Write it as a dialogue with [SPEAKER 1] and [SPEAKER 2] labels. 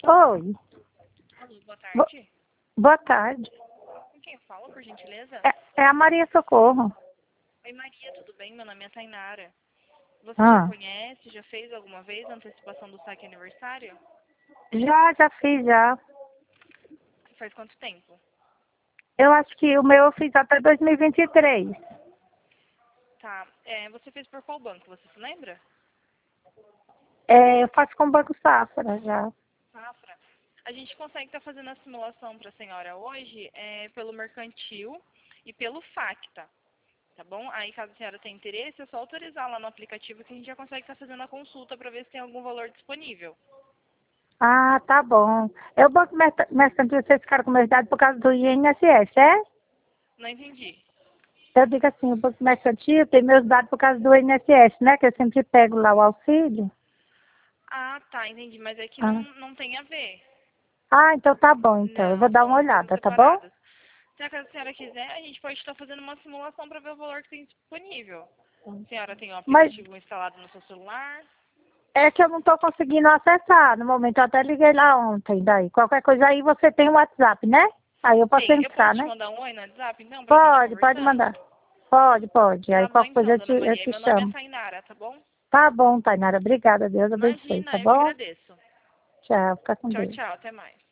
[SPEAKER 1] Oi,
[SPEAKER 2] Alô, boa
[SPEAKER 1] bo-
[SPEAKER 2] tarde.
[SPEAKER 1] boa tarde.
[SPEAKER 2] Com quem eu falo, por gentileza?
[SPEAKER 1] É a Maria Socorro.
[SPEAKER 2] Oi, Maria, tudo bem? Meu nome é Tainara. Você já
[SPEAKER 1] Ah,
[SPEAKER 2] conhece, já fez alguma vez a antecipação do saque aniversário?
[SPEAKER 1] já fiz já.
[SPEAKER 2] Faz quanto tempo?
[SPEAKER 1] Eu acho que o meu eu fiz até 2023.
[SPEAKER 2] Tá. Você fez por qual banco? Você se lembra?
[SPEAKER 1] Eu faço com o Banco Safra já.
[SPEAKER 2] Safra. A gente consegue estar fazendo a simulação para a senhora hoje pelo Mercantil e pelo Facta, tá bom? Aí, caso a senhora tenha interesse, é só autorizar lá no aplicativo que a gente já consegue estar fazendo a consulta para ver se tem algum valor disponível.
[SPEAKER 1] Ah, tá bom. O Banco Mercantil, vocês ficaram com meus dados por causa do INSS, é?
[SPEAKER 2] Não entendi.
[SPEAKER 1] Eu digo assim, o Banco Mercantil tem meus dados por causa do INSS, né? Que eu sempre pego lá o auxílio.
[SPEAKER 2] Ah, tá, entendi. Mas é que
[SPEAKER 1] Ah,
[SPEAKER 2] não tem a ver.
[SPEAKER 1] então tá bom, então. Eu vou
[SPEAKER 2] Não,
[SPEAKER 1] dar uma
[SPEAKER 2] são coisas
[SPEAKER 1] olhada, tá bom?
[SPEAKER 2] separadas. Se a senhora quiser, a gente pode estar fazendo uma simulação para ver o valor que tem disponível. A senhora tem um
[SPEAKER 1] Mas
[SPEAKER 2] aplicativo instalado no seu celular?
[SPEAKER 1] é que eu não estou conseguindo acessar. No momento, eu até liguei lá ontem, daí. Qualquer coisa aí, você tem o WhatsApp, né? Aí eu posso
[SPEAKER 2] Tem. Eu
[SPEAKER 1] entrar,
[SPEAKER 2] posso te
[SPEAKER 1] né?
[SPEAKER 2] mandar um oi no WhatsApp, então, pra gente
[SPEAKER 1] Pode
[SPEAKER 2] conversando?
[SPEAKER 1] mandar. Pode.
[SPEAKER 2] Tá
[SPEAKER 1] Aí
[SPEAKER 2] bom,
[SPEAKER 1] qualquer coisa
[SPEAKER 2] então,
[SPEAKER 1] eu te,
[SPEAKER 2] dona
[SPEAKER 1] eu
[SPEAKER 2] Maria. E
[SPEAKER 1] te
[SPEAKER 2] meu nome é
[SPEAKER 1] chamo.
[SPEAKER 2] Tainara, tá bom?
[SPEAKER 1] Tá bom, Tainara. Obrigada. Deus abençoe, tá
[SPEAKER 2] Imagina, eu que
[SPEAKER 1] bom?
[SPEAKER 2] agradeço.
[SPEAKER 1] Tchau. Fica com
[SPEAKER 2] Tchau,
[SPEAKER 1] Deus.
[SPEAKER 2] tchau. Até mais.